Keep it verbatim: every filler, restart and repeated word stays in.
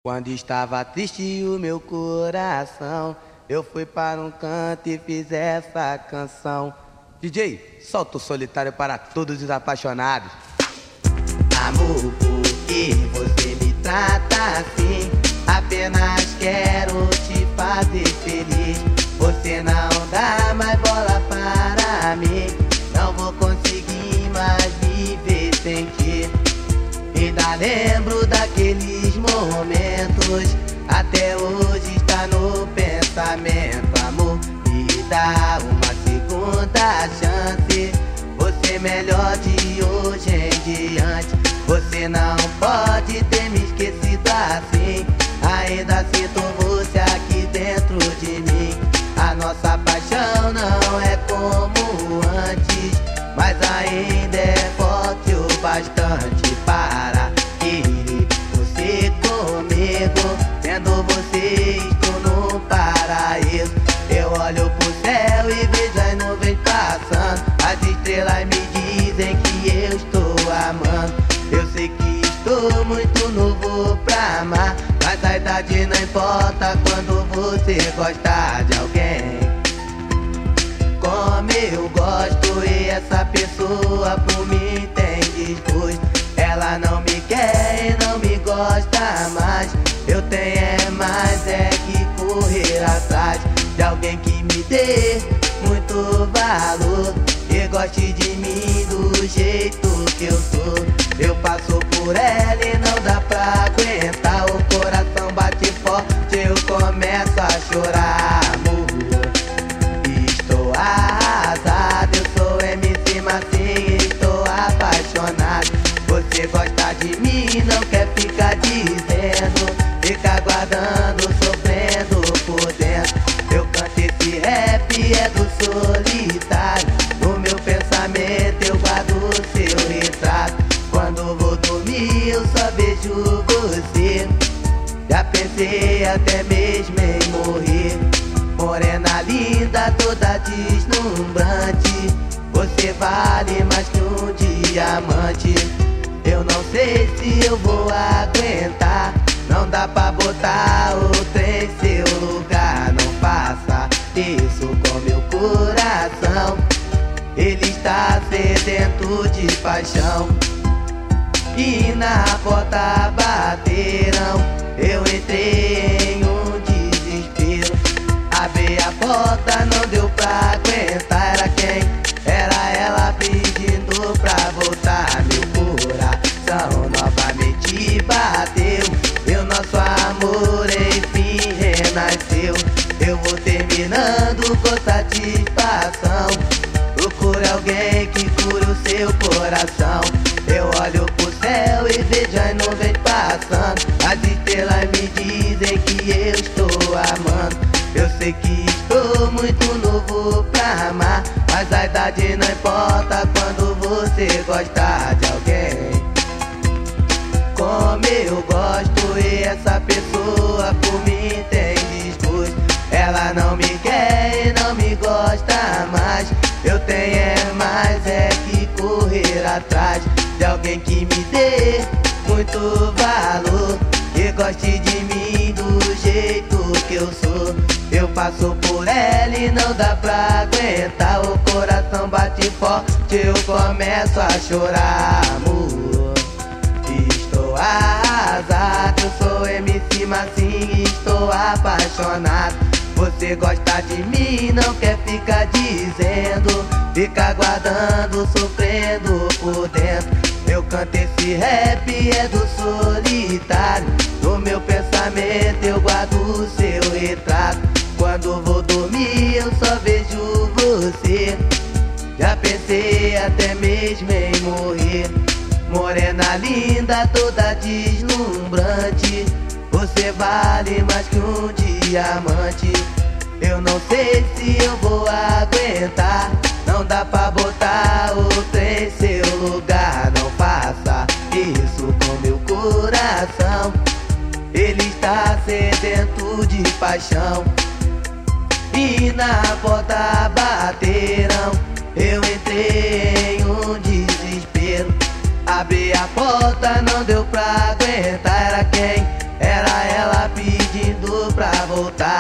Quando estava triste o meu coração, eu fui para um canto e fiz essa canção. D J, solta o solitário para todos os apaixonados. Amor, por que você me trata assim? Apenas quero te fazer feliz. Você não dá mais bola para mim. Não vou conseguir mais viver sem ti. Ainda lembro daqueles momentos, até hoje está no pensamento. Amor, me dá uma segunda chance. Você é melhor de hoje em diante. Você não pode ter me esquecido assim. Ainda sinto você aqui dentro de mim. A nossa paixão não é como antes, mas ainda é forte o bastante para querer você comigo. Tendo você estou no paraíso. Eu olho pro céu e vejo as nuvens passando. As estrelas me dizem que eu estou amando. Eu sei que estou muito novo pra amar, mas a idade não importa quando você gosta de alguém como eu gosto. E essa pessoa por mim tem desgosto. Ela não me quer e não me gosta mais. Eu tenho é mais é que correr atrás de alguém que me dê muito valor e goste de mim do jeito que eu sou. Eu passo por ela e não dá pra aguentar. O coração bate forte, eu começo a chorar. Amor, estou arrasado. Eu sou M C Massinho, estou apaixonado. Você gosta de mim, não quer ficar dizendo. Fica aguardando, sofrendo por dentro. Eu canto esse rap, é do solitário. No meu pensamento eu guardo seu retrato. Quando vou dormir eu só vejo você. Já pensei até mesmo em morrer. Morena linda, toda deslumbrante. Você vale mais que um diamante. Eu não sei se eu vou aguentar. Não dá pra botar outra em seu lugar. Não faça isso com meu coração. Ele está sedento de paixão. E na porta bateram. Eu entrei em um desespero. Abri a porta, não deu pra aguentar. Era quem? Era ela pedindo pra voltar. Meu coração novamente bateu. E o nosso amor enfim renasceu. Eu vou terminando com satisfação. Procure alguém que cure o seu coração. Eu olho pro céu e vejo as nuvens passando. As estrelas me dizem que eu estou amando. Eu sei que estou muito novo pra amar, mas a idade não importa quando você gosta de alguém como eu gosto. E essa pessoa por mim tem desgosto. Ela não me quer e não me gosta mais. Eu tenho é mais é que correr atrás de alguém que me dê muito valor e goste de mim do jeito que eu sou. Eu passo por ela e não dá pra aguentar. O coração bate forte, eu começo a chorar. Amor, estou arrasado. Eu sou M C Massinho e estou apaixonado. Você gosta de mim, não quer ficar dizendo. Fica aguardando, sofrendo por dentro. Eu canto esse rap, é do solitário. No meu pensamento eu guardo o seu retrato. Quando vou dormir eu só vejo você. Já pensei até mesmo em morrer. Morena linda, toda deslumbrante. Você vale mais que um diamante. Eu não sei se eu vou aguentar. Não dá pra botar outra em seu lugar. Não faça isso com meu coração. Ele está sedento de paixão. E na porta bateram. Eu entrei em um desespero. Abri a porta, não deu pra aguentar. Era quem? Era ela voltar.